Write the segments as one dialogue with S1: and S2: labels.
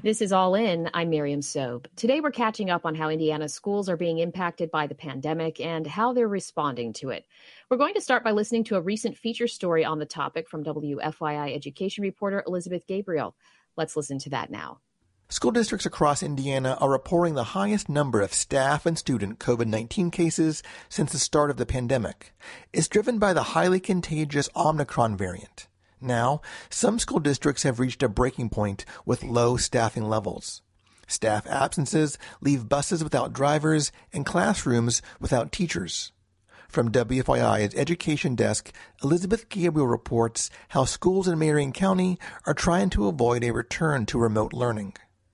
S1: This is All In. I'm Miriam Sobe. Today we're catching up on how Indiana's schools are being impacted by the pandemic and how they're responding to it. We're going to start by listening to a recent feature story on the topic from WFYI education reporter Elizabeth Gabriel. Let's listen to that now.
S2: School districts across Indiana are reporting the highest number of staff and student COVID-19 cases since the start of the pandemic. It's driven by the highly contagious Omicron variant. Now, some school districts have reached a breaking point with low staffing levels. Staff absences leave buses without drivers and classrooms without teachers. From WFYI's education desk, Elizabeth Gabriel reports how schools in Marion County are trying to avoid a return to remote learning.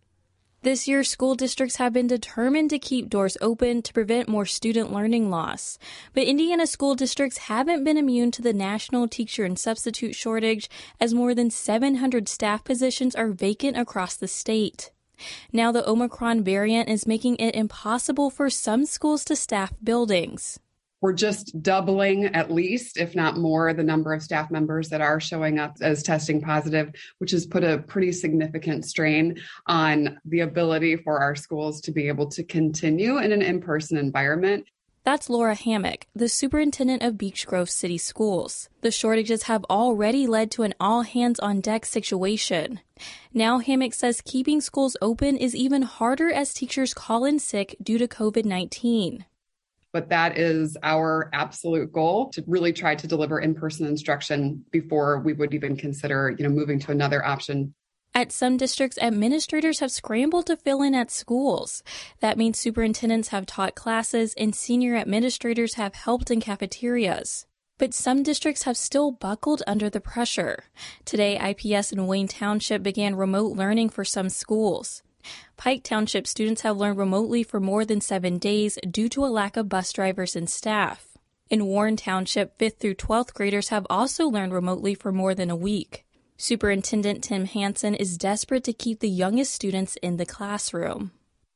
S3: This year, school districts have been determined to keep doors open to prevent more student learning loss. But Indiana school districts haven't been immune to the national teacher and substitute shortage, as more than 700 staff positions are vacant across the state. Now the Omicron variant is making it impossible for some schools to staff buildings.
S4: We're just doubling, at least, if not more, the number of staff members that are showing up as testing positive, which has put a pretty significant strain on the ability for our schools to be able to continue in an in-person environment.
S3: That's Laura Hammock, the superintendent of Beech Grove City Schools. The shortages have already led to an all-hands-on-deck situation. Now Hammock says keeping schools open is even harder as teachers call in sick due to COVID-19.
S4: But that is our absolute goal, to really try to deliver in-person instruction before we would even consider, moving to another option.
S3: At some districts, administrators have scrambled to fill in at schools. That means superintendents have taught classes and senior administrators have helped in cafeterias. But some districts have still buckled under the pressure. Today, IPS in Wayne Township began remote learning for some schools. Pike Township students have learned remotely for more than 7 days due to a lack of bus drivers and staff. In Warren Township, 5th through 12th graders have also learned remotely for more than a week. Superintendent Tim Hansen is desperate to keep the youngest students in the classroom.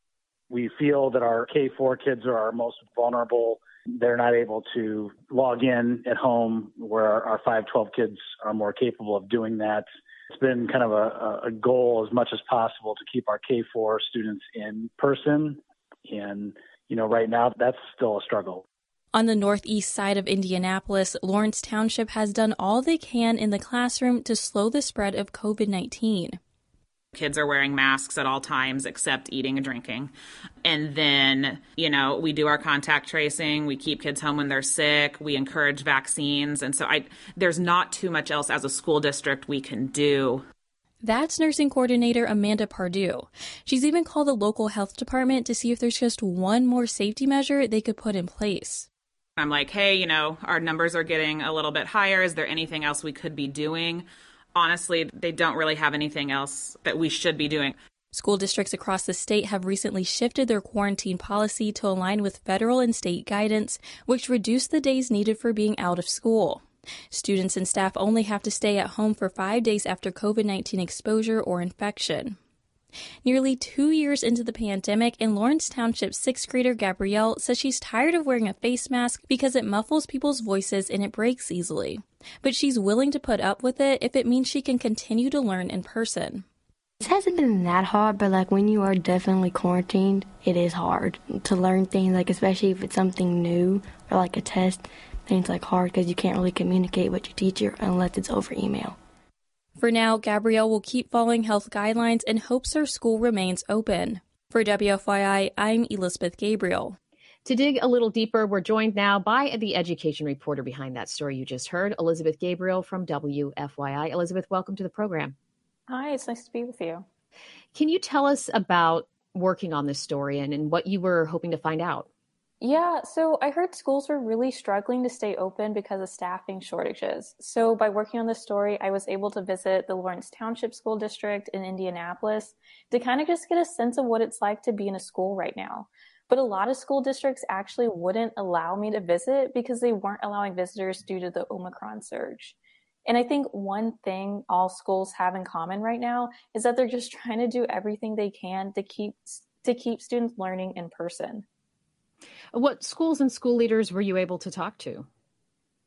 S5: We feel that our K-4 kids are our most vulnerable. They're not able to log in at home, where our 512 kids are more capable of doing that. It's been kind of a goal as much as possible to keep our K-4 students in person. And, right now that's still a struggle.
S3: On the northeast side of Indianapolis, Lawrence Township has done all they can in the classroom to slow the spread of COVID-19.
S6: Kids are wearing masks at all times except eating and drinking. And then, we do our contact tracing. We keep kids home when they're sick. We encourage vaccines. And so there's not too much else as a school district we can do.
S3: That's nursing coordinator Amanda Pardue. She's even called the local health department to see if there's just one more safety measure they could put in place.
S6: I'm like, hey, our numbers are getting a little bit higher. Is there anything else we could be doing? Honestly, they don't really have anything else that we should be doing.
S3: School districts across the state have recently shifted their quarantine policy to align with federal and state guidance, which reduced the days needed for being out of school. Students and staff only have to stay at home for 5 days after COVID-19 exposure or infection. Nearly 2 years into the pandemic, and Lawrence Township's 6th grader Gabrielle says she's tired of wearing a face mask because it muffles people's voices and it breaks easily. But she's willing to put up with it if it means she can continue to learn in person.
S7: It hasn't been that hard, but when you are definitely quarantined, it is hard to learn things, especially if it's something new or a test. Things hard because you can't really communicate with your teacher unless it's over email.
S3: For now, Gabrielle will keep following health guidelines and hopes her school remains open. For WFYI, I'm Elizabeth Gabriel.
S1: To dig a little deeper, we're joined now by the education reporter behind that story you just heard, Elizabeth Gabriel from WFYI. Elizabeth, welcome to the program.
S8: Hi, it's nice to be with you.
S1: Can you tell us about working on this story and what you were hoping to find out?
S8: Yeah, so I heard schools were really struggling to stay open because of staffing shortages. So by working on this story, I was able to visit the Lawrence Township School District in Indianapolis to kind of just get a sense of what it's like to be in a school right now. But a lot of school districts actually wouldn't allow me to visit because they weren't allowing visitors due to the Omicron surge. And I think one thing all schools have in common right now is that they're just trying to do everything they can to keep students learning in person.
S1: What schools and school leaders were you able to talk to?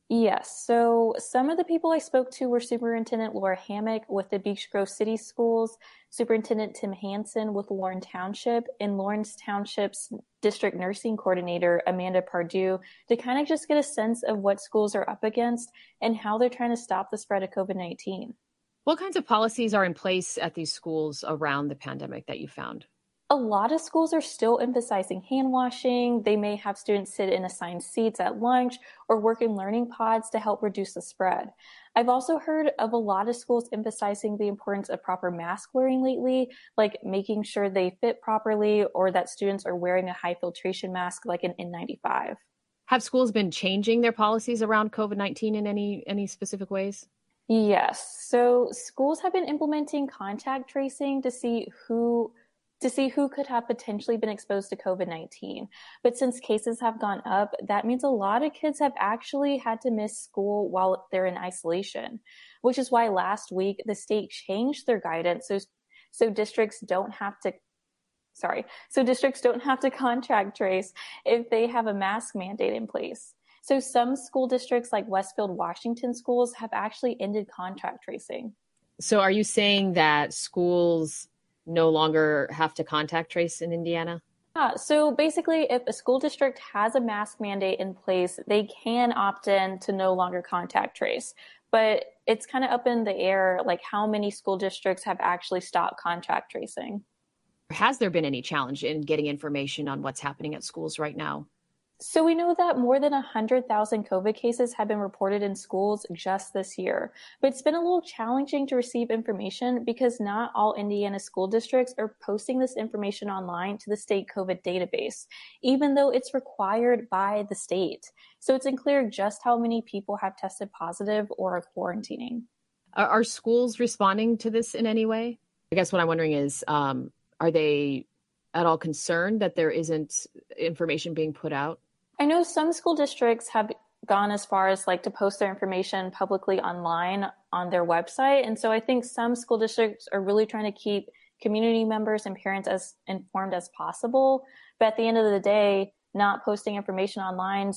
S8: Yes. So some of the people I spoke to were Superintendent Laura Hammock with the Beech Grove City Schools, Superintendent Tim Hansen with Lawrence Township, and Lawrence Township's District Nursing Coordinator, Amanda Pardue, to kind of just get a sense of what schools are up against and how they're trying to stop the spread of COVID-19.
S1: What kinds of policies are in place at these schools around the pandemic that you found?
S8: A lot of schools are still emphasizing hand washing. They may have students sit in assigned seats at lunch or work in learning pods to help reduce the spread. I've also heard of a lot of schools emphasizing the importance of proper mask wearing lately, like making sure they fit properly or that students are wearing a high filtration mask like an N95.
S1: Have schools been changing their policies around COVID-19 in any specific ways?
S8: Yes. So schools have been implementing contact tracing to see who could have potentially been exposed to COVID-19. But since cases have gone up, that means a lot of kids have actually had to miss school while they're in isolation, which is why last week the state changed their guidance so districts don't have to contact trace if they have a mask mandate in place. So some school districts like Westfield Washington schools have actually ended contact tracing.
S1: So are you saying that schools no longer have to contact trace in Indiana?
S8: So basically, if a school district has a mask mandate in place, they can opt in to no longer contact trace. But it's kind of up in the air, like how many school districts have actually stopped contact tracing.
S1: Has there been any challenge in getting information on what's happening at schools right now?
S8: So we know that more than 100,000 COVID cases have been reported in schools just this year. But it's been a little challenging to receive information because not all Indiana school districts are posting this information online to the state COVID database, even though it's required by the state. So it's unclear just how many people have tested positive or are quarantining.
S1: Are schools responding to this in any way? I guess what I'm wondering is, are they at all concerned that there isn't information being put out?
S8: I know some school districts have gone as far as to post their information publicly online on their website. And so I think some school districts are really trying to keep community members and parents as informed as possible. But at the end of the day, not posting information online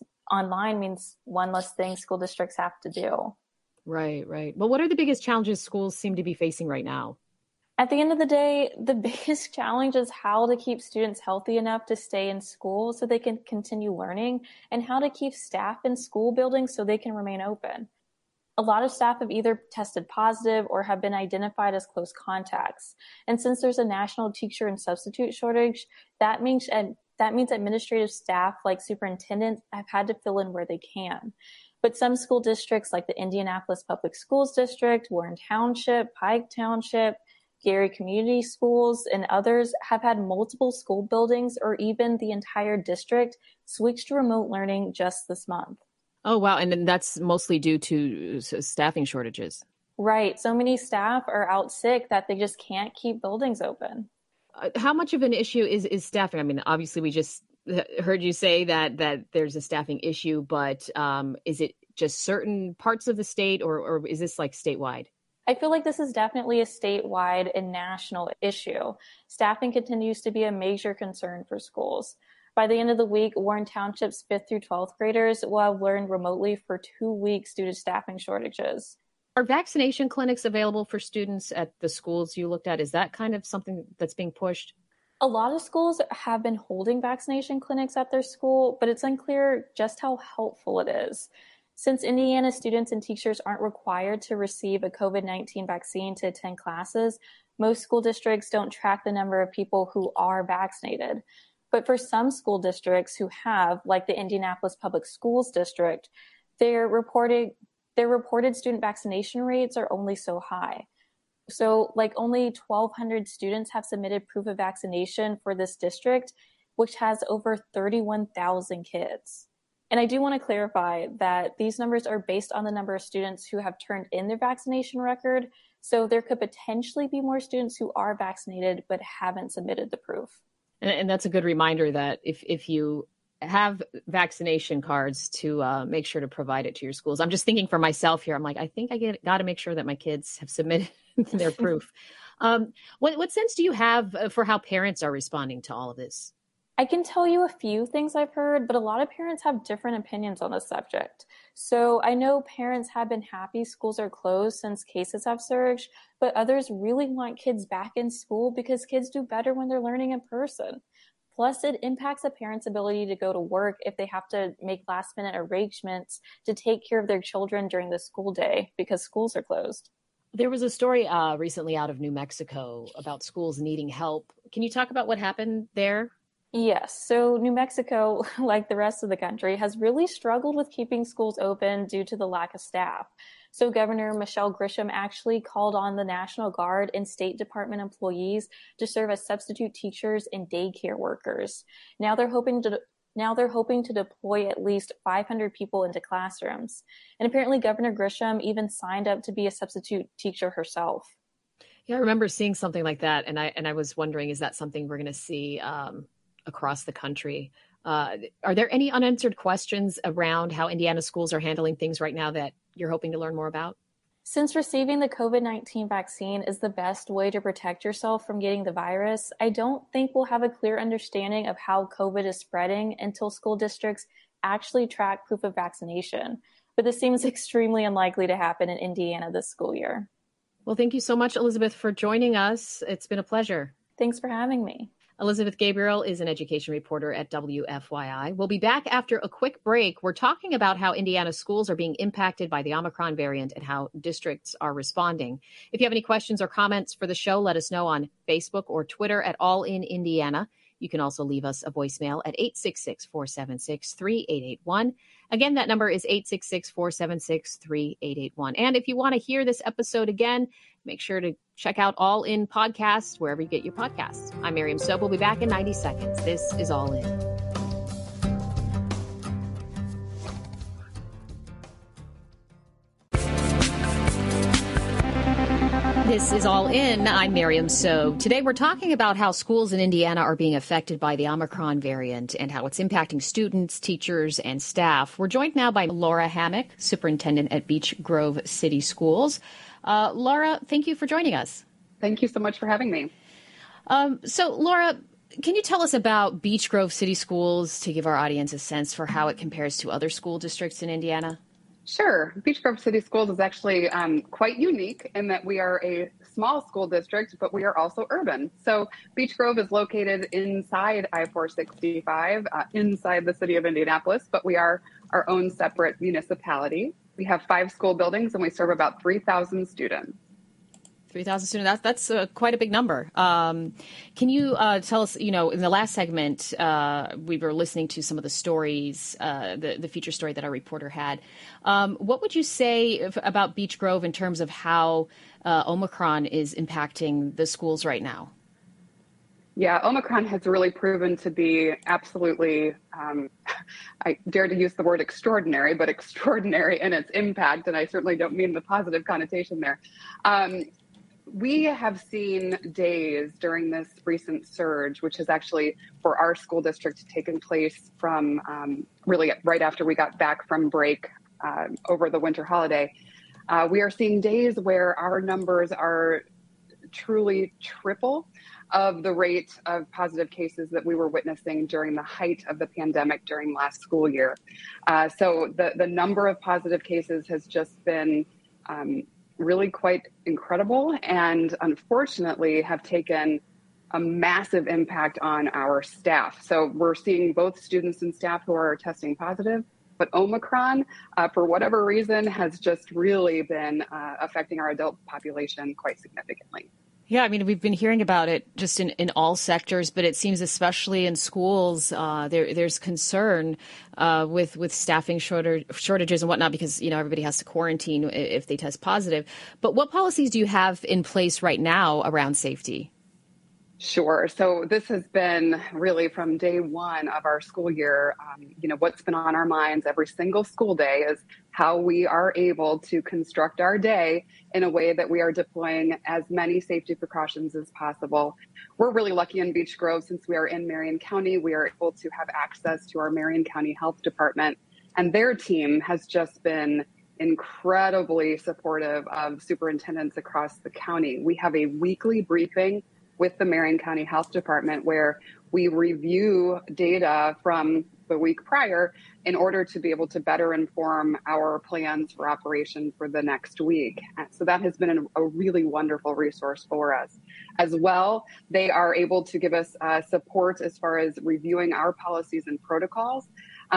S8: means one less thing school districts have to do.
S1: Right. Well, what are the biggest challenges schools seem to be facing right now?
S8: At the end of the day, the biggest challenge is how to keep students healthy enough to stay in school so they can continue learning, and how to keep staff in school buildings so they can remain open. A lot of staff have either tested positive or have been identified as close contacts. And since there's a national teacher and substitute shortage, that means administrative staff like superintendents have had to fill in where they can. But some school districts like the Indianapolis Public Schools District, Warren Township, Pike Township, Gary Community Schools, and others have had multiple school buildings or even the entire district switch to remote learning just this month.
S1: Oh, wow. And then that's mostly due to staffing shortages.
S8: Right. So many staff are out sick that they just can't keep buildings open.
S1: How much of an issue is staffing? I mean, obviously, we just heard you say that there's a staffing issue, but is it just certain parts of the state or is this statewide?
S8: I feel like this is definitely a statewide and national issue. Staffing continues to be a major concern for schools. By the end of the week, Warren Township's 5th through 12th graders will have learned remotely for 2 weeks due to staffing shortages.
S1: Are vaccination clinics available for students at the schools you looked at? Is that kind of something that's being pushed?
S8: A lot of schools have been holding vaccination clinics at their school, but it's unclear just how helpful it is. Since Indiana students and teachers aren't required to receive a COVID-19 vaccine to attend classes, most school districts don't track the number of people who are vaccinated. But for some school districts who have, like the Indianapolis Public Schools District, their reported student vaccination rates are only so high. So only 1,200 students have submitted proof of vaccination for this district, which has over 31,000 kids. And I do want to clarify that these numbers are based on the number of students who have turned in their vaccination record. So there could potentially be more students who are vaccinated but haven't submitted the proof.
S1: And that's a good reminder that if you have vaccination cards, to make sure to provide it to your schools. I'm just thinking for myself here. I'm like, I think I got to make sure that my kids have submitted their proof. What sense do you have for how parents are responding to all of this?
S8: I can tell you a few things I've heard, but a lot of parents have different opinions on the subject. So I know parents have been happy schools are closed since cases have surged, but others really want kids back in school because kids do better when they're learning in person. Plus, it impacts a parent's ability to go to work if they have to make last minute arrangements to take care of their children during the school day because schools are closed.
S1: There was a story recently out of New Mexico about schools needing help. Can you talk about what happened there?
S8: Yes. So New Mexico, like the rest of the country, has really struggled with keeping schools open due to the lack of staff. So Governor Michelle Grisham actually called on the National Guard and State Department employees to serve as substitute teachers and daycare workers. Now they're hoping to deploy at least 500 people into classrooms. And apparently Governor Grisham even signed up to be a substitute teacher herself.
S1: Yeah, I remember seeing something like that. And I was wondering, is that something we're going to see across the country? Are there any unanswered questions around how Indiana schools are handling things right now that you're hoping to learn more about?
S8: Since receiving the COVID-19 vaccine is the best way to protect yourself from getting the virus, I don't think we'll have a clear understanding of how COVID is spreading until school districts actually track proof of vaccination. But this seems extremely unlikely to happen in Indiana this school year.
S1: Well, thank you so much, Elizabeth, for joining us. It's been a pleasure.
S8: Thanks for having me.
S1: Elizabeth Gabriel is an education reporter at WFYI. We'll be back after a quick break. We're talking about how Indiana schools are being impacted by the Omicron variant and how districts are responding. If you have any questions or comments for the show, let us know on Facebook or Twitter at All in Indiana. You can also leave us a voicemail at 866-476-3881. Again, that number is 866-476-3881. And if you want to hear this episode again, make sure to check out All In Podcasts wherever you get your podcasts. I'm Miriam Soap. We'll be back in 90 seconds. This is All In. This is All In. I'm Miriam Soap. Today we're talking about how schools in Indiana are being affected by the Omicron variant and how it's impacting students, teachers, and staff. We're joined now by Laura Hammock, superintendent at Beech Grove City Schools. Laura, thank you for joining us.
S4: Thank you so much for having me.
S1: So, Laura, can you tell us about Beech Grove City Schools to give our audience a sense for how it compares to other school districts in Indiana?
S4: Sure. Beech Grove City Schools is actually quite unique in that we are a small school district, but we are also urban. So Beech Grove is located inside I-465, inside the city of Indianapolis, but we are our own separate municipality. We have 5 school buildings and we serve about 3,000 students.
S1: 3,000 students, that's quite a big number. Can you tell us, in the last segment, we were listening to some of the stories, the feature story that our reporter had. What would you say about Beech Grove in terms of how Omicron is impacting the schools right now?
S4: Yeah, Omicron has really proven to be absolutely, I dare to use the word extraordinary, but extraordinary in its impact. And I certainly don't mean the positive connotation there. We have seen days during this recent surge, which has actually, for our school district, taken place from really right after we got back from break over the winter holiday. We are seeing days where our numbers are truly triple of the rate of positive cases that we were witnessing during the height of the pandemic during last school year. So the number of positive cases has just been really quite incredible, and unfortunately have taken a massive impact on our staff. So we're seeing both students and staff who are testing positive, but Omicron, for whatever reason, has just really been affecting our adult population quite significantly.
S1: Yeah, I mean, we've been hearing about it just in all sectors, but it seems especially in schools, there's concern with staffing shortages and whatnot because, everybody has to quarantine if they test positive. But what policies do you have in place right now around safety?
S4: Sure. So this has been really from day one of our school year. What's been on our minds every single school day is how we are able to construct our day in a way that we are deploying as many safety precautions as possible. We're really lucky in Beech Grove since we are in Marion County. We are able to have access to our Marion County Health Department, and their team has just been incredibly supportive of superintendents across the county. We have a weekly briefing with the Marion County Health Department, where we review data from the week prior in order to be able to better inform our plans for operation for the next week. So that has been a really wonderful resource for us. As well, they are able to give us support as far as reviewing our policies and protocols.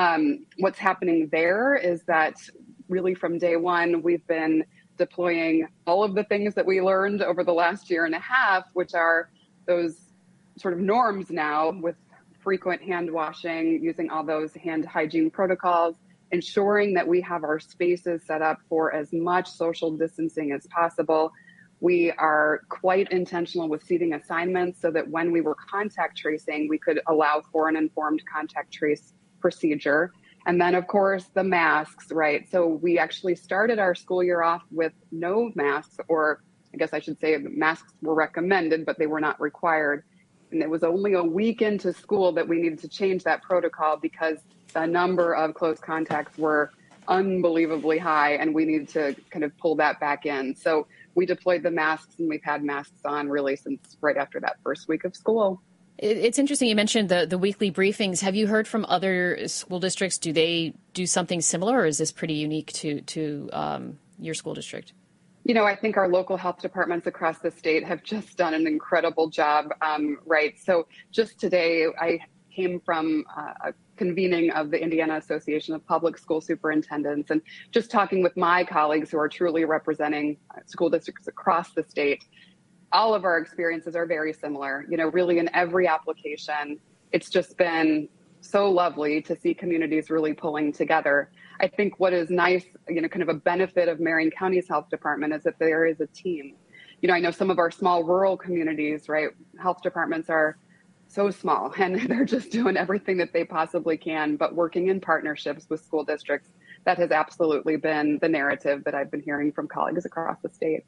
S4: What's happening there is that really from day one, we've been deploying all of the things that we learned over the last year and a half, which are those sort of norms now with frequent hand washing, using all those hand hygiene protocols, ensuring that we have our spaces set up for as much social distancing as possible. We are quite intentional with seating assignments so that when we were contact tracing, we could allow for an informed contact trace procedure. And then, of course, the masks, right? So we actually started our school year off with no masks, or I guess I should say masks were recommended, but they were not required. And it was only a week into school that we needed to change that protocol because the number of close contacts were unbelievably high, and we needed to kind of pull that back in. So we deployed the masks, and we've had masks on really since right after that first week of school.
S1: It's interesting you mentioned the weekly briefings. Have you heard from other school districts? Do they do something similar, or is this pretty unique to your school district?
S4: You know, I think our local health departments across the state have just done an incredible job, right? So just today, I came from a convening of the Indiana Association of Public School Superintendents, and just talking with my colleagues who are truly representing school districts across the state. All of our experiences are very similar. You know, really in every application, it's just been so lovely to see communities really pulling together. I think what is nice, you know, kind of a benefit of Marion County's health department is that there is a team. You know, I know some of our small rural communities, right? Health departments are so small and they're just doing everything that they possibly can, but working in partnerships with school districts, that has absolutely been the narrative that I've been hearing from colleagues across the state.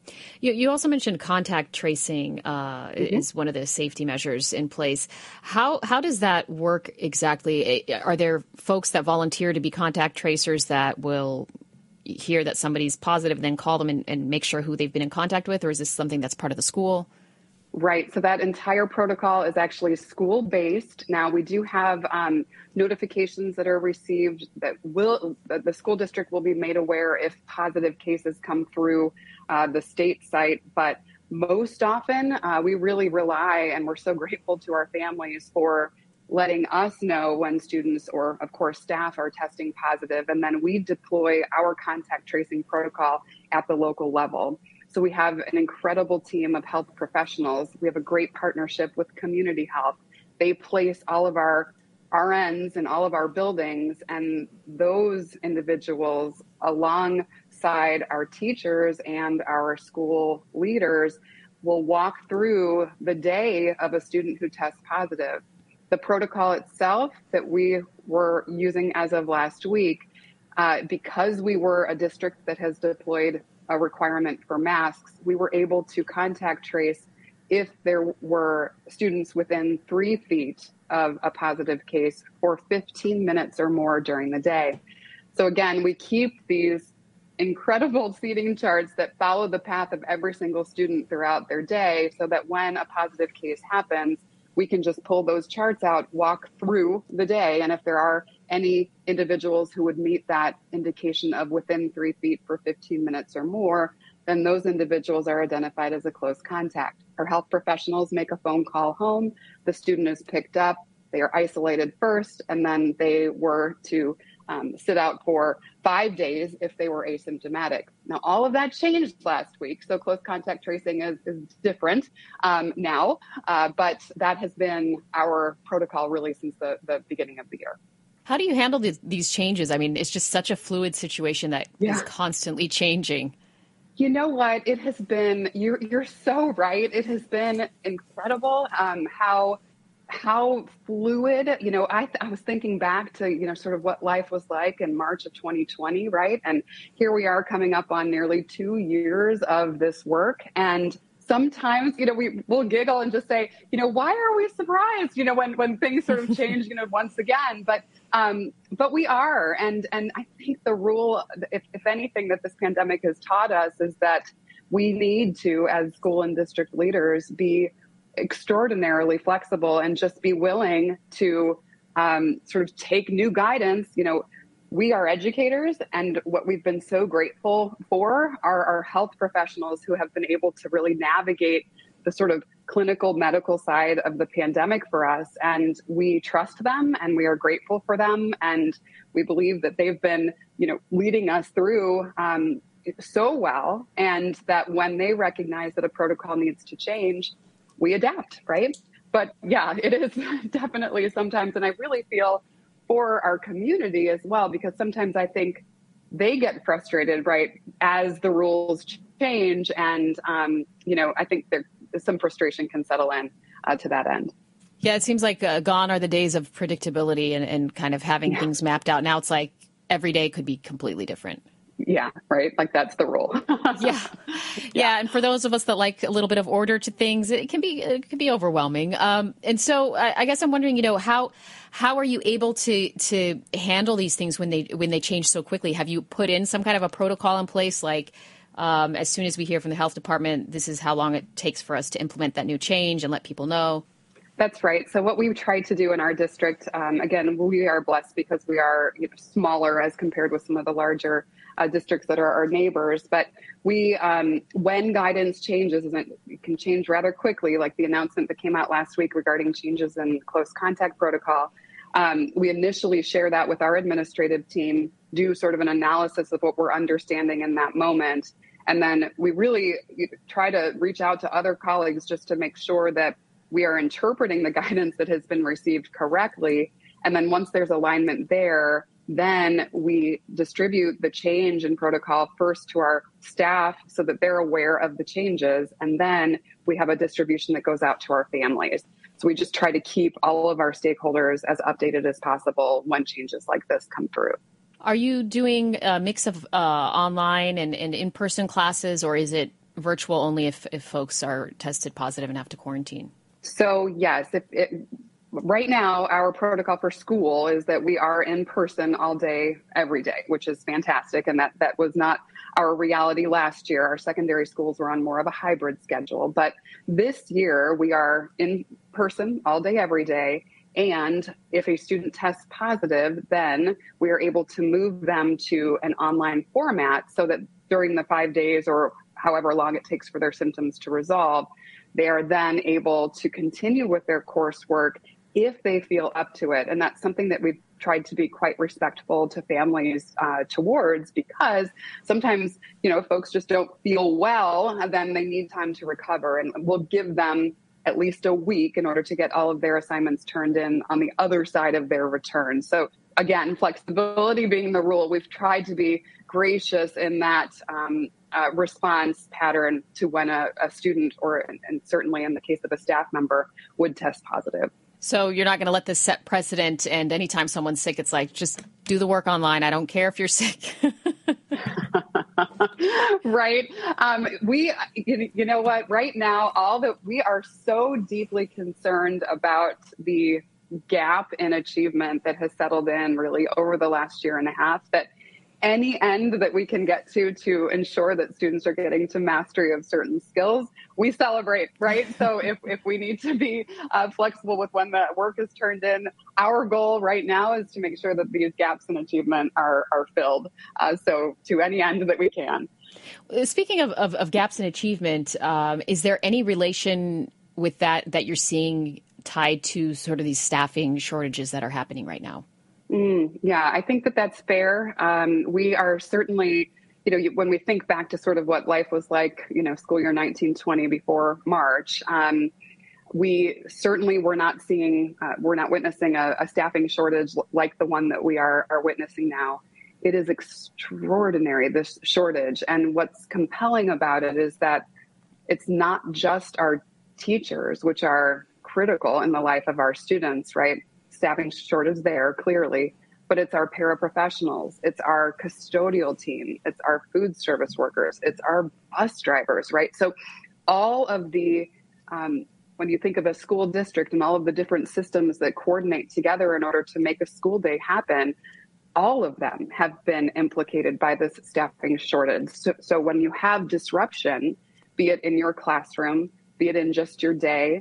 S1: You also mentioned contact tracing is one of the safety measures in place. How does that work exactly? Are there folks that volunteer to be contact tracers that will hear that somebody's positive, then call them and make sure who they've been in contact with? Or is this something that's part of the school?
S4: Right. So that entire protocol is actually school-based. Now, we do have notifications that are received that the school district will be made aware if positive cases come through the state site. But most often, we really rely, and we're so grateful to our families for letting us know when students or, of course, staff are testing positive. And then we deploy our contact tracing protocol at the local level. So we have an incredible team of health professionals. We have a great partnership with Community Health. They place all of our RNs in all of our buildings, and those individuals, alongside our teachers and our school leaders, will walk through the day of a student who tests positive. The protocol itself that we were using as of last week, because we were a district that has deployed a requirement for masks, we were able to contact trace if there were students within 3 feet of a positive case for 15 minutes or more during the day. So again, we keep these incredible seating charts that follow the path of every single student throughout their day so that when a positive case happens, we can just pull those charts out, walk through the day. And if there are any individuals who would meet that indication of within 3 feet for 15 minutes or more, then those individuals are identified as a close contact. Our health professionals make a phone call home. The student is picked up. They are isolated first, and then they were to sit out for 5 days if they were asymptomatic. Now, all of that changed last week, so close contact tracing is different now, but that has been our protocol really since the beginning of the year.
S1: How do you handle these changes? I mean, it's just such a fluid situation that is constantly changing.
S4: You know what? It has been, you're so right. It has been incredible how fluid, you know, I was thinking back to, you know, sort of what life was like in March of 2020, right? And here we are coming up on nearly 2 years of this work. And sometimes, you know, we'll giggle and just say, you know, why are we surprised, you know, when things sort of change, you know, once again, but we are. And I think the rule, if anything that this pandemic has taught us is that we need to, as school and district leaders, be extraordinarily flexible and just be willing to sort of take new guidance. We are educators, and what we've been so grateful for are our health professionals who have been able to really navigate the sort of clinical medical side of the pandemic for us. And we trust them and we are grateful for them. And we believe that they've been, leading us through so well, and that when they recognize that a protocol needs to change, we adapt, right? But yeah, it is definitely sometimes, and I really feel for our community as well, because sometimes I think they get frustrated, right, as the rules change. And, I think some frustration can settle in to that end.
S1: Yeah, it seems like gone are the days of predictability and kind of having things mapped out. Now it's like every day could be completely different.
S4: Yeah, right. Like that's the rule.
S1: Yeah. And for those of us that like a little bit of order to things, it can be overwhelming. And so I guess I'm wondering, how are you able to handle these things when they change so quickly? Have you put in some kind of a protocol in place, like as soon as we hear from the health department, this is how long it takes for us to implement that new change and let people know?
S4: That's right. So what we've tried to do in our district, again, we are blessed because we are smaller as compared with some of the larger districts that are our neighbors. But we, when guidance changes, and it can change rather quickly, like the announcement that came out last week regarding changes in close contact protocol, we initially share that with our administrative team, do sort of an analysis of what we're understanding in that moment. And then we really try to reach out to other colleagues just to make sure that we are interpreting the guidance that has been received correctly. And then once there's alignment there, then we distribute the change in protocol first to our staff so that they're aware of the changes. And then we have a distribution that goes out to our families. So we just try to keep all of our stakeholders as updated as possible when changes like this come through.
S1: Are you doing a mix of online and in-person classes, or is it virtual only if folks are tested positive and have to quarantine?
S4: So yes, right now our protocol for school is that we are in person all day, every day, which is fantastic. And that was not our reality last year. Our secondary schools were on more of a hybrid schedule. But this year we are in person all day, every day. And if a student tests positive, then we are able to move them to an online format so that during the 5 days or however long it takes for their symptoms to resolve, they are then able to continue with their coursework if they feel up to it. And that's something that we've tried to be quite respectful to families towards, because sometimes, folks just don't feel well, and then they need time to recover. And we'll give them at least a week in order to get all of their assignments turned in on the other side of their return. So again, flexibility being the rule, we've tried to be gracious in that response pattern to when a student, and certainly in the case of a staff member, would test positive.
S1: So you're not going to let this set precedent, and anytime someone's sick, it's like, just do the work online. I don't care if you're sick.
S4: Right. You know what, right now, we are so deeply concerned about the gap in achievement that has settled in really over the last year and a half, that any end that we can get to ensure that students are getting to mastery of certain skills, we celebrate, right? So if we need to be flexible with when the work is turned in, our goal right now is to make sure that these gaps in achievement are filled. So to any end that we can.
S1: Speaking of gaps in achievement, is there any relation with that you're seeing tied to sort of these staffing shortages that are happening right now?
S4: Yeah, I think that's fair. We are certainly, when we think back to sort of what life was like, school year 1920 before March, we certainly were not witnessing a staffing shortage like the one that we are witnessing now. It is extraordinary, this shortage. And what's compelling about it is that it's not just our teachers, which are critical in the life of our students, right? Staffing shortage there, clearly, but it's our paraprofessionals, it's our custodial team, it's our food service workers, it's our bus drivers, right? So all of the, when you think of a school district and all of the different systems that coordinate together in order to make a school day happen, all of them have been implicated by this staffing shortage. So when you have disruption, be it in your classroom, be it in just your day,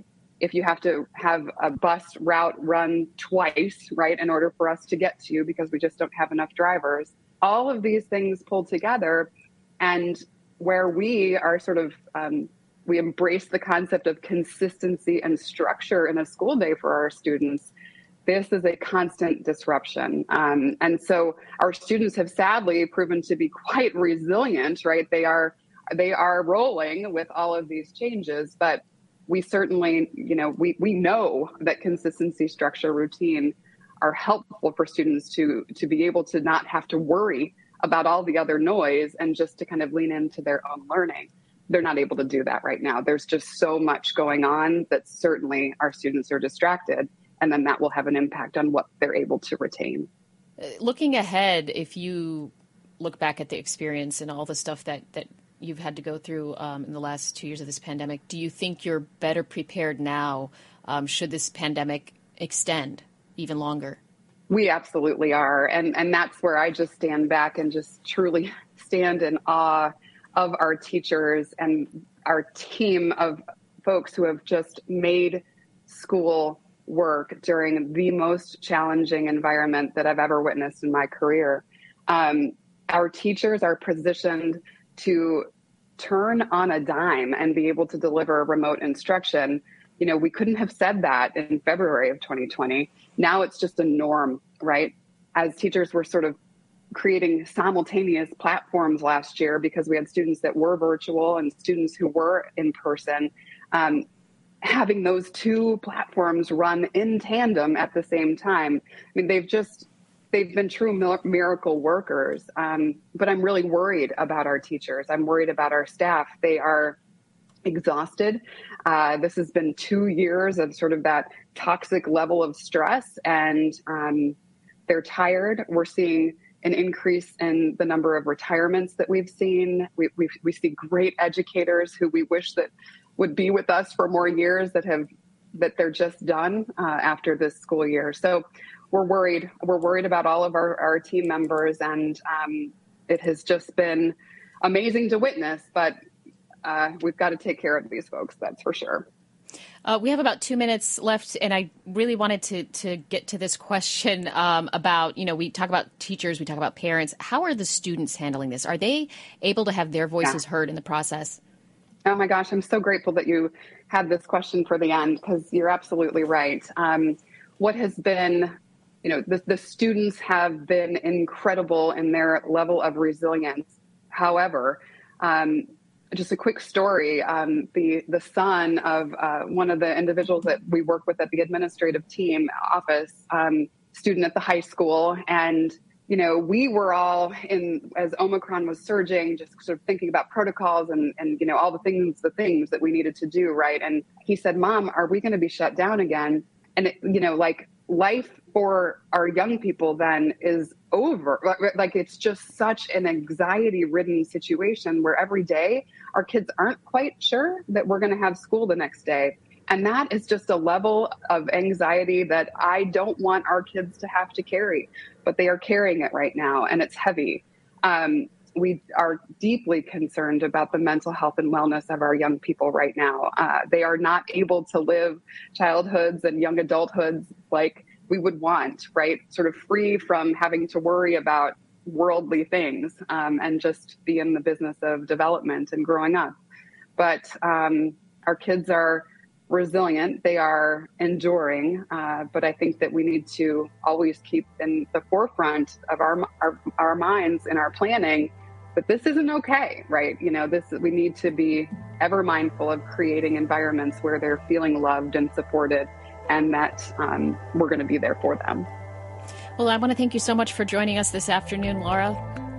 S4: if you have to have a bus route run twice, right, in order for us to get to you because we just don't have enough drivers. All of these things pulled together, and where we are sort of, we embrace the concept of consistency and structure in a school day for our students. This is a constant disruption. And so our students have sadly proven to be quite resilient, right? They are rolling with all of these changes, but we certainly, we know that consistency, structure, routine are helpful for students to be able to not have to worry about all the other noise and just to kind of lean into their own learning. They're not able to do that right now. There's just so much going on that certainly our students are distracted, and then that will have an impact on what they're able to retain.
S1: Looking ahead, if you look back at the experience and all the stuff that you've had to go through in the last 2 years of this pandemic, do you think you're better prepared now should this pandemic extend even longer?
S4: We absolutely are. And that's where I just stand back and just truly stand in awe of our teachers and our team of folks who have just made school work during the most challenging environment that I've ever witnessed in my career. Our teachers are positioned to turn on a dime and be able to deliver remote instruction. We couldn't have said that in February of 2020. Now it's just a norm, right? As teachers were sort of creating simultaneous platforms last year because we had students that were virtual and students who were in person, having those two platforms run in tandem at the same time. I mean, they've been true miracle workers. But I'm really worried about our teachers. I'm worried about our staff. They are exhausted. This has been 2 years of sort of that toxic level of stress, and they're tired. We're seeing an increase in the number of retirements that we've seen. We see great educators who we wish that would be with us for more years that they're just done after this school year. So we're worried. We're worried about all of our team members, and it has just been amazing to witness, but we've got to take care of these folks, that's for sure.
S1: We have about 2 minutes left, and I really wanted to get to this question about, we talk about teachers, we talk about parents. How are the students handling this? Are they able to have their voices heard in the process?
S4: Oh my gosh, I'm so grateful that you had this question for the end, because you're absolutely right. What has been, the students have been incredible in their level of resilience. However, just a quick story, the son of one of the individuals that we work with at the administrative team office, student at the high school, and we were all as Omicron was surging, just sort of thinking about protocols and all the things that we needed to do, right? And he said, "Mom, are we going to be shut down again?" And life for our young people then is over. Like it's just such an anxiety-ridden situation where every day our kids aren't quite sure that we're going to have school the next day. And that is just a level of anxiety that I don't want our kids to have to carry, but they are carrying it right now, and it's heavy. We are deeply concerned about the mental health and wellness of our young people right now. They are not able to live childhoods and young adulthoods like we would want, right? Sort of free from having to worry about worldly things and just be in the business of development and growing up. But our kids are resilient. They are enduring. But I think that we need to always keep in the forefront of our minds and our planning that this isn't okay, right? We need to be ever mindful of creating environments where they're feeling loved and supported, and that we're going to be there for them.
S1: Well, I want to thank you so much for joining us this afternoon, Laura.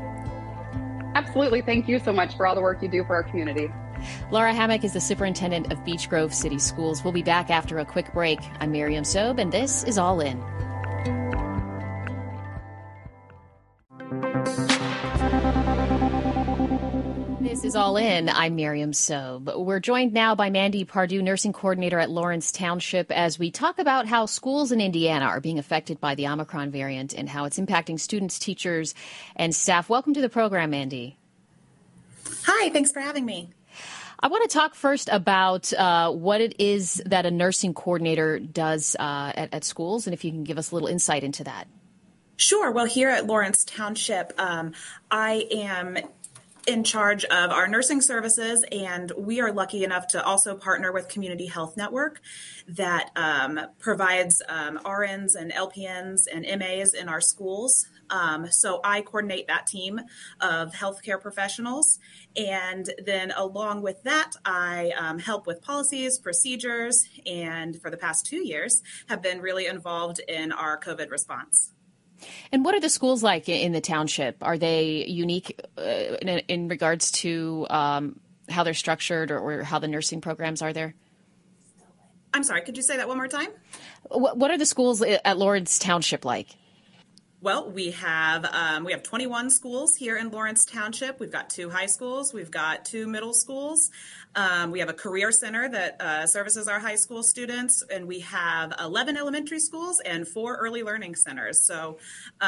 S4: Absolutely. Thank you so much for all the work you do for our community.
S1: Laura Hammack is the superintendent of Beech Grove City Schools. We'll be back after a quick break. I'm Miriam Sobe, and this is All In. This is All In. I'm Miriam Sobe. We're joined now by Mandy Pardue, nursing coordinator at Lawrence Township, as we talk about how schools in Indiana are being affected by the Omicron variant and how it's impacting students, teachers, and staff. Welcome to the program, Mandy.
S9: Hi, thanks for having me.
S1: I want to talk first about what it is that a nursing coordinator does at schools, and if you can give us a little insight into that.
S6: Sure. Well, here at Lawrence Township, I am in charge of our nursing services, and we are lucky enough to also partner with Community Health Network that provides RNs and LPNs and MAs in our schools. So I coordinate that team of healthcare professionals. And then along with that, I help with policies, procedures, and for the past 2 years have been really involved in our COVID response.
S1: And what are the schools like in the township? Are they unique in regards to how they're structured or how the nursing programs are there?
S6: I'm sorry, could you say that one more time?
S1: What are the schools at Lawrence Township like?
S6: Well, we have 21 schools here in Lawrence Township. We've got 2 high schools. We've got 2 middle schools. We have a career center that services our high school students, and we have 11 elementary schools and 4 early learning centers. So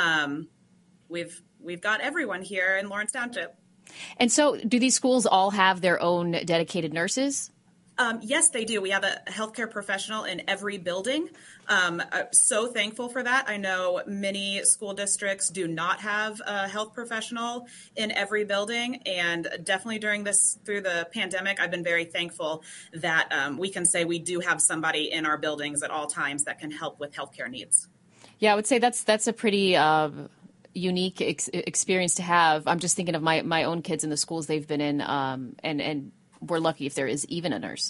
S6: we've got everyone here in Lawrence Township.
S1: And so do these schools all have their own dedicated nurses?
S6: Yes, they do. We have a healthcare professional in every building. I'm so thankful for that. I know many school districts do not have a health professional in every building. And definitely through the pandemic, I've been very thankful that we can say we do have somebody in our buildings at all times that can help with healthcare needs.
S1: Yeah, I would say that's a pretty unique experience to have. I'm just thinking of my own kids in the schools they've been in, and we're lucky if there is even a nurse.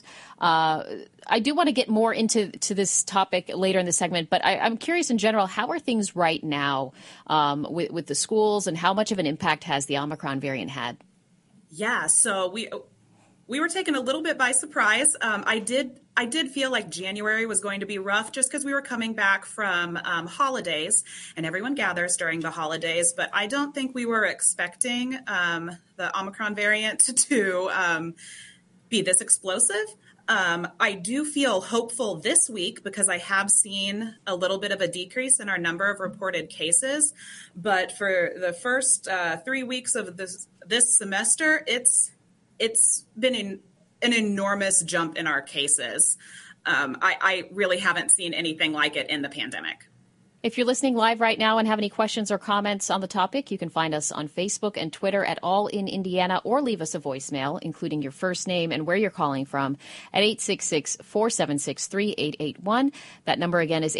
S1: I do want to get more into this topic later in the segment, but I'm curious in general, how are things right now with the schools, and how much of an impact has the Omicron variant had?
S6: Yeah, so we were taken a little bit by surprise. I did feel like January was going to be rough just because we were coming back from holidays and everyone gathers during the holidays. But I don't think we were expecting the Omicron variant to be this explosive. I do feel hopeful this week because I have seen a little bit of a decrease in our number of reported cases. But for the first 3 weeks of this semester, it's been an enormous jump in our cases. I really haven't seen anything like it in the pandemic.
S1: If you're listening live right now and have any questions or comments on the topic, you can find us on Facebook and Twitter at All in Indiana, or leave us a voicemail, including your first name and where you're calling from, at 866-476-3881. That number again is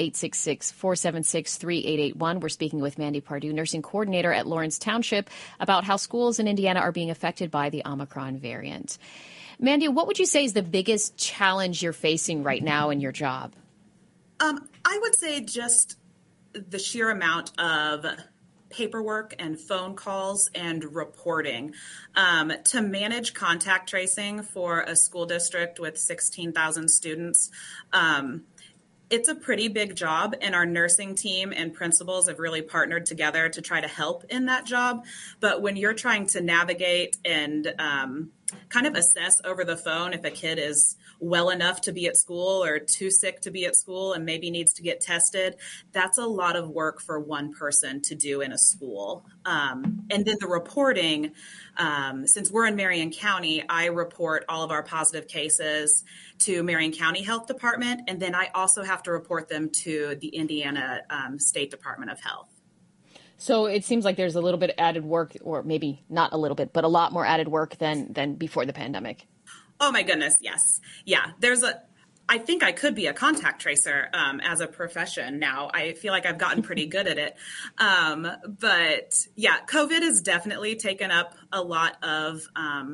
S1: 866-476-3881. We're speaking with Mandy Pardue, nursing coordinator at Lawrence Township, about how schools in Indiana are being affected by the Omicron variant. Mandy, what would you say is the biggest challenge you're facing right now in your job?
S6: I would say just the sheer amount of paperwork and phone calls and reporting. To manage contact tracing for a school district with 16,000 students, it's a pretty big job, and our nursing team and principals have really partnered together to try to help in that job. But when you're trying to navigate and kind of assess over the phone if a kid is well enough to be at school or too sick to be at school and maybe needs to get tested, that's a lot of work for one person to do in a school. And then the reporting, since we're in Marion County, I report all of our positive cases to Marion County Health Department, and then I also have to report them to the Indiana State Department of Health.
S1: So it seems like there's a little bit added work, or maybe not a little bit, but a lot more added work than before the pandemic.
S6: Oh my goodness, yes. Yeah, I think I could be a contact tracer as a profession now. I feel like I've gotten pretty good at it. But yeah, COVID has definitely taken up a lot of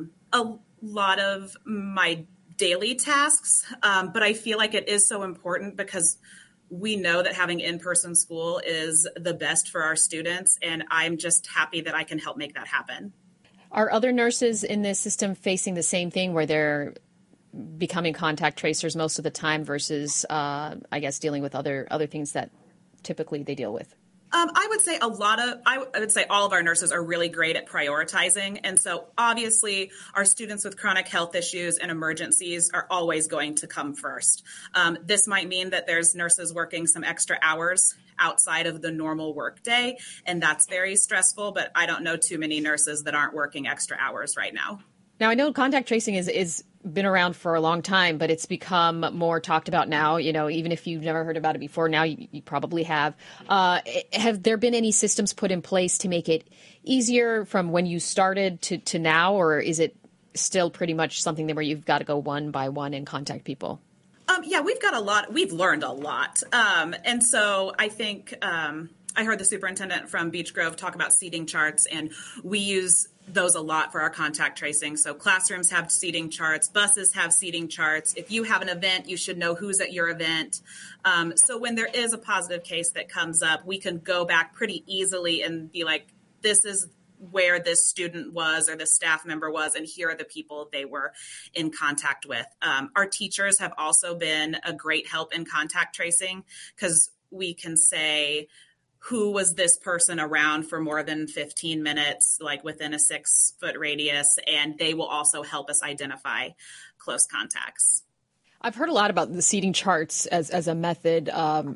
S6: my daily tasks. But I feel like it is so important because we know that having in-person school is the best for our students, and I'm just happy that I can help make that happen.
S1: Are other nurses in this system facing the same thing where they're becoming contact tracers most of the time versus, I guess, dealing with other things that typically they deal with?
S6: I would say all of our nurses are really great at prioritizing. And so obviously our students with chronic health issues and emergencies are always going to come first. This might mean that there's nurses working some extra hours outside of the normal work day, and that's very stressful, but I don't know too many nurses that aren't working extra hours right now.
S1: Now, I know contact tracing is been around for a long time, but it's become more talked about now. Even if you've never heard about it before, now you probably have. Have there been any systems put in place to make it easier from when you started to now, or is it still pretty much something where you've got to go one by one and contact people?
S6: Yeah, we've got a lot. We've learned a lot. And so I think I heard the superintendent from Beech Grove talk about seating charts, and we use those a lot for our contact tracing. So classrooms have seating charts, buses have seating charts. If you have an event, you should know who's at your event. So when there is a positive case that comes up, we can go back pretty easily and be like, this is where this student was or the staff member was, and here are the people they were in contact with. Our teachers have also been a great help in contact tracing, because we can say, who was this person around for more than 15 minutes, like within a 6-foot radius, and they will also help us identify close contacts.
S1: I've heard a lot about the seating charts as a method.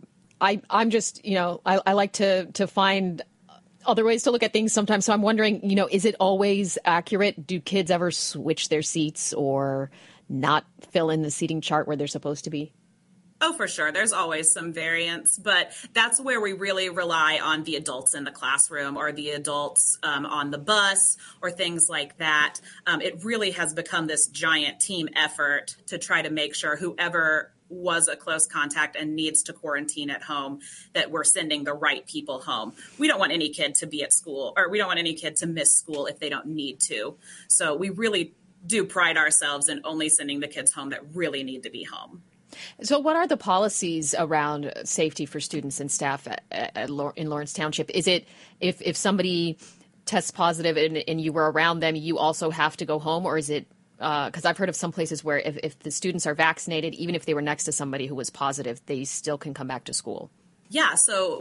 S1: I'm just, I like to find other ways to look at things sometimes. So I'm wondering, is it always accurate? Do kids ever switch their seats or not fill in the seating chart where they're supposed to be?
S6: Oh, for sure. There's always some variance, but that's where we really rely on the adults in the classroom or the adults on the bus or things like that. It really has become this giant team effort to try to make sure whoever was a close contact and needs to quarantine at home, that we're sending the right people home. We don't want any kid to be at school, or we don't want any kid to miss school if they don't need to. So we really do pride ourselves in only sending the kids home that really need to be home.
S1: So what are the policies around safety for students and staff in Lawrence Township? Is it if somebody tests positive and you were around them, you also have to go home? Or is it because I've heard of some places where if the students are vaccinated, even if they were next to somebody who was positive, they still can come back to school?
S6: Yeah, so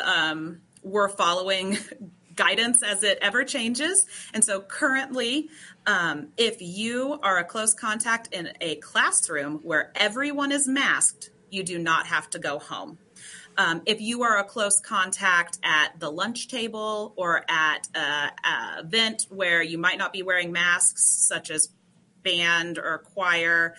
S6: we're following guidance as it ever changes. And so currently, if you are a close contact in a classroom where everyone is masked, you do not have to go home. If you are a close contact at the lunch table or at an event where you might not be wearing masks, such as band or choir,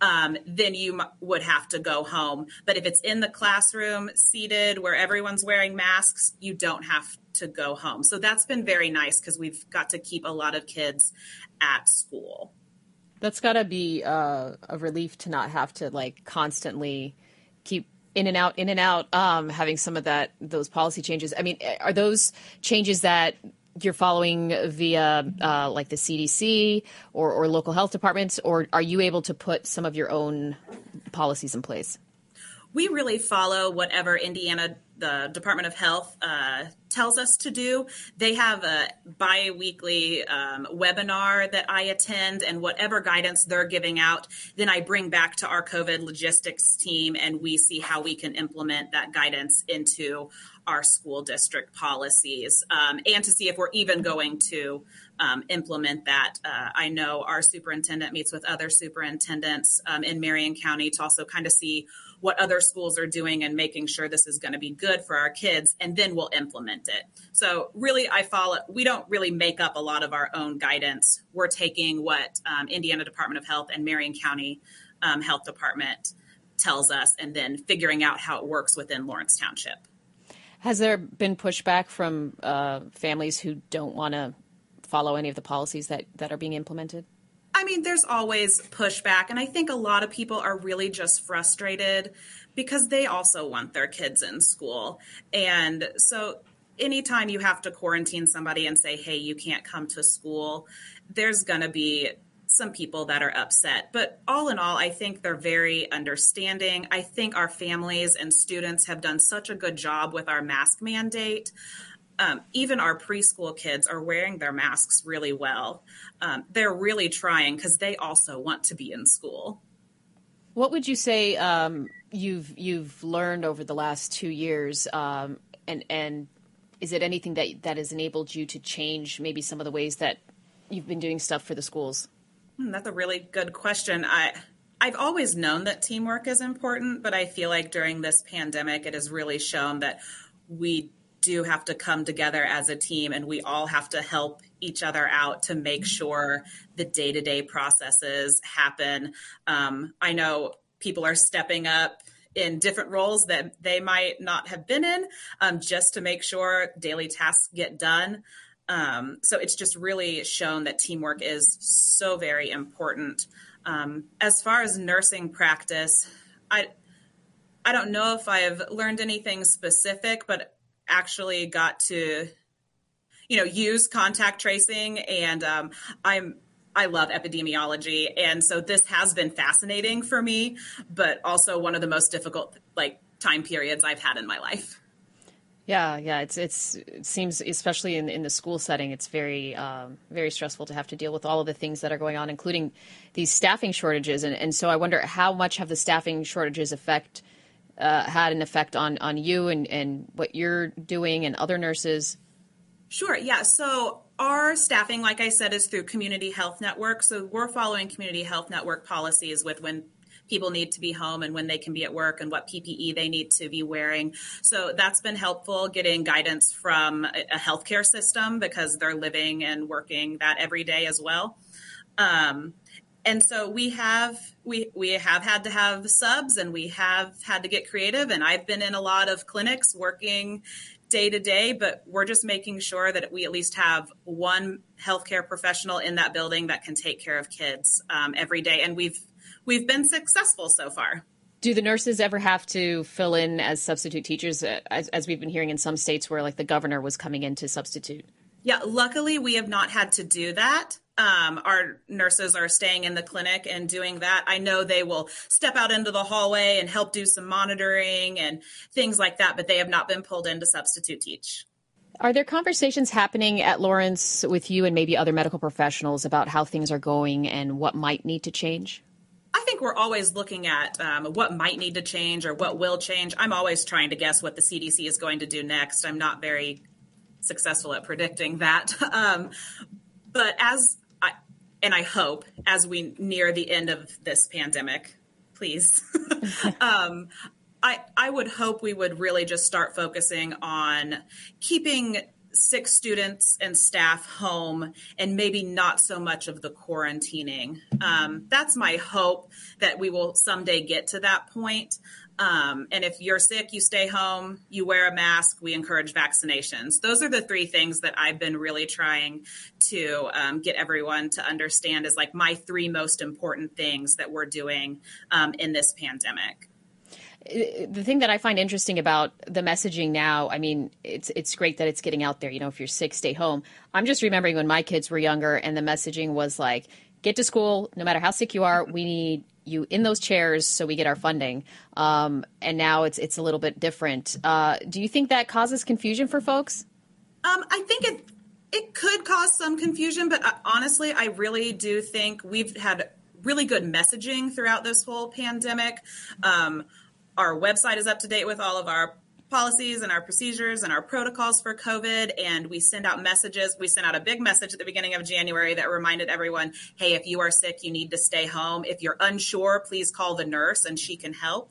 S6: then you would have to go home. But if it's in the classroom, seated where everyone's wearing masks, you don't have to go home. So that's been very nice, because we've got to keep a lot of kids at school.
S1: That's got to be a relief to not have to constantly keep in and out, having some of those policy changes. I mean, are those changes that you're following via the CDC or local health departments, or are you able to put some of your own policies in place?
S6: We really follow whatever the Department of Health tells us to do. They have a bi-weekly webinar that I attend, and whatever guidance they're giving out, then I bring back to our COVID logistics team, and we see how we can implement that guidance into our school district policies, and to see if we're even going to implement that. I know our superintendent meets with other superintendents in Marion County to also kind of see what other schools are doing and making sure this is going to be good for our kids, and then we'll implement it. So really, we don't really make up a lot of our own guidance. We're taking what Indiana Department of Health and Marion County Health Department tells us, and then figuring out how it works within Lawrence Township.
S1: Has there been pushback from families who don't want to follow any of the policies that are being implemented?
S6: I mean, there's always pushback, and I think a lot of people are really just frustrated because they also want their kids in school. And so anytime you have to quarantine somebody and say, hey, you can't come to school, there's going to be some people that are upset. But all in all, I think they're very understanding. I think our families and students have done such a good job with our mask mandate. Even our preschool kids are wearing their masks really well. They're really trying because they also want to be in school.
S1: What would you say you've learned over the last 2 years, and is it anything that has enabled you to change maybe some of the ways that you've been doing stuff for the schools?
S6: That's a really good question. I've always known that teamwork is important, but I feel like during this pandemic, it has really shown that we do have to come together as a team, and we all have to help each other out to make sure the day-to-day processes happen. I know people are stepping up in different roles that they might not have been in, just to make sure daily tasks get done. So it's just really shown that teamwork is so very important. As far as nursing practice, I don't know if I've learned anything specific, but actually got to, use contact tracing, and I love epidemiology. And so this has been fascinating for me, but also one of the most difficult time periods I've had in my life.
S1: Yeah. It seems, especially in the school setting, it's very, very stressful to have to deal with all of the things that are going on, including these staffing shortages. And so I wonder, how much have the staffing shortages had an effect on you and what you're doing and other nurses?
S6: Sure. Yeah. So our staffing, like I said, is through Community Health Network. So we're following Community Health Network policies with when people need to be home and when they can be at work and what PPE they need to be wearing. So that's been helpful, getting guidance from a healthcare system, because they're living and working that every day as well. And so we have had to have subs, and we have had to get creative. And I've been in a lot of clinics working day to day, but we're just making sure that we at least have one healthcare professional in that building that can take care of kids every day. And we've been successful so far.
S1: Do the nurses ever have to fill in as substitute teachers, as we've been hearing in some states where the governor was coming in to substitute?
S6: Yeah, luckily we have not had to do that. Our nurses are staying in the clinic and doing that. I know they will step out into the hallway and help do some monitoring and things like that, but they have not been pulled in to substitute teach.
S1: Are there conversations happening at Lawrence with you and maybe other medical professionals about how things are going and what might need to change?
S6: I think we're always looking at what might need to change or what will change. I'm always trying to guess what the CDC is going to do next. I'm not very successful at predicting that. But I hope as we near the end of this pandemic, please, I would hope we would really just start focusing on keeping sick students and staff home and maybe not so much of the quarantining. That's my hope, that we will someday get to that point. And if you're sick, you stay home, you wear a mask, we encourage vaccinations. Those are the three things that I've been really trying to get everyone to understand as my three most important things that we're doing in this pandemic.
S1: The thing that I find interesting about the messaging now, I mean, it's great that it's getting out there. If you're sick, stay home. I'm just remembering when my kids were younger and the messaging was get to school, no matter how sick you are, we need you in those chairs so we get our funding. And now it's a little bit different. Do you think that causes confusion for folks?
S6: I think it could cause some confusion, but honestly, I really do think we've had really good messaging throughout this whole pandemic. Our website is up to date with all of our policies and our procedures and our protocols for COVID. And we send out messages. We sent out a big message at the beginning of January that reminded everyone, hey, if you are sick, you need to stay home. If you're unsure, please call the nurse and she can help.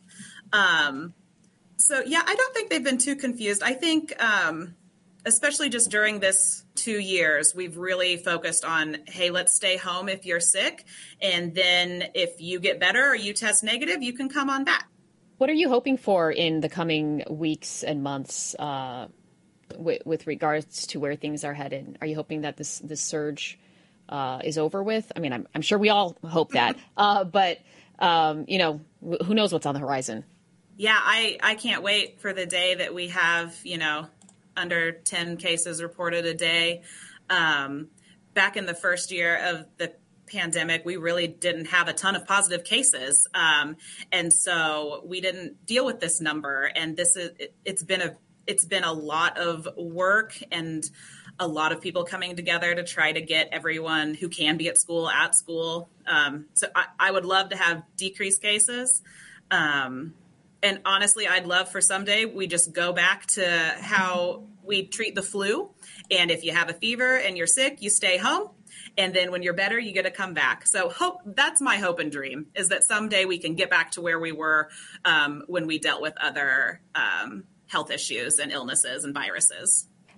S6: So, yeah, I don't think they've been too confused. I think especially just during this 2 years, we've really focused on, hey, let's stay home if you're sick. And then if you get better or you test negative, you can come on back.
S1: What are you hoping for in the coming weeks and months with regards to where things are headed? Are you hoping that this surge is over with? I mean, I'm sure we all hope that, but who knows what's on the horizon?
S6: Yeah, I can't wait for the day that we have, under 10 cases reported a day. Back in the first year of the pandemic, we really didn't have a ton of positive cases. And so we didn't deal with this number. And it's been a lot of work and a lot of people coming together to try to get everyone who can be at school. So I would love to have decreased cases. And honestly, I'd love for someday we just go back to how we treat the flu. And if you have a fever and you're sick, you stay home. And then when you're better, you get to come back. So that's my hope and dream, is that someday we can get back to where we were when we dealt with other health issues and illnesses and viruses.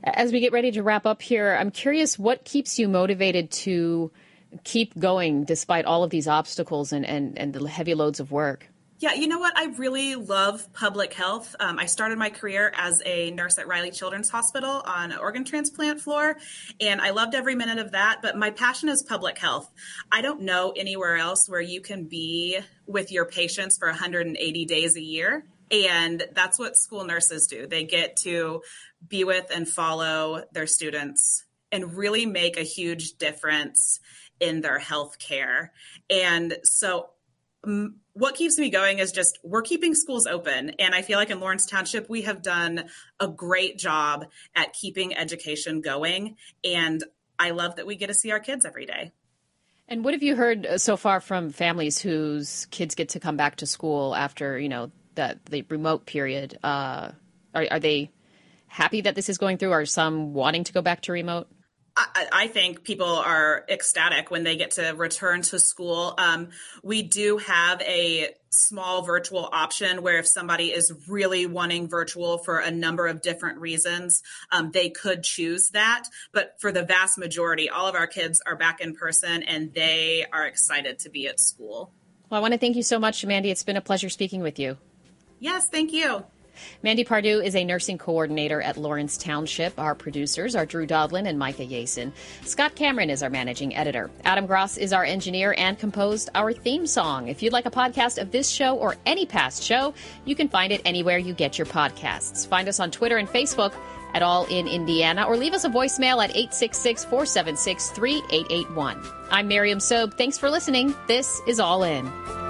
S1: As we get ready to wrap up here, I'm curious what keeps you motivated to keep going despite all of these obstacles and the heavy loads of work?
S9: Yeah, you know what? I really love public health. I started my career as a nurse at Riley Children's Hospital on an organ transplant floor, and I loved every minute of that. But my passion is public health. I don't know anywhere else where you can be with your patients for 180 days a year. And that's what school nurses do. They get to be with and follow their students and really make a huge difference in their health care. And so what keeps me going is just we're keeping schools open. And I feel like in Lawrence Township, we have done a great job at keeping education going. And I love that we get to see our kids every day.
S1: And what have you heard so far from families whose kids get to come back to school after, the remote period? Are they happy that this is going through? Are some wanting to go back to remote?
S9: I think people are ecstatic when they get to return to school. We do have a small virtual option where if somebody is really wanting virtual for a number of different reasons, they could choose that. But for the vast majority, all of our kids are back in person and they are excited to be at school.
S1: Well, I want to thank you so much, Mandy. It's been a pleasure speaking with you.
S9: Yes, thank you.
S1: Mandy Pardue is a nursing coordinator at Lawrence Township. Our producers are Drew Dodlin and Micah Yason. Scott Cameron is our managing editor. Adam Gross is our engineer and composed our theme song. If you'd like a podcast of this show or any past show, you can find it anywhere you get your podcasts. Find us on Twitter and Facebook at All in Indiana, or leave us a voicemail at 866-476-3881. I'm Miriam Sobe. Thanks for listening. This is All In.